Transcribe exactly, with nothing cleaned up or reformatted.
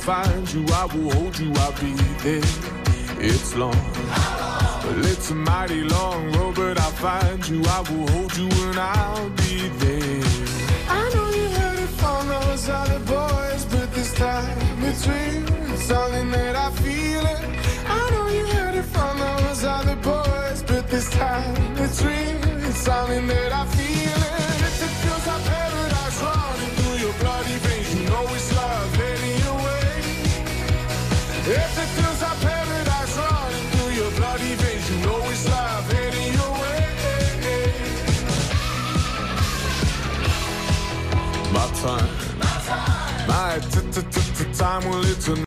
find you, I will hold you, I'll be there. It's long, well, it's a mighty long road, but I'll find you, I will hold you, and I'll be there. I know you heard it from those other boys, but this time it's real. It's something that I feel it. I know you heard it from those other boys, but this time it's real. It's something that I feel it. If it feels like paradise running through your bloody veins, you know it's love heading your way. If it feels like paradise running through your bloody veins, you know it's love heading your way. My time, my time, my t-t-t-t-time, well it's a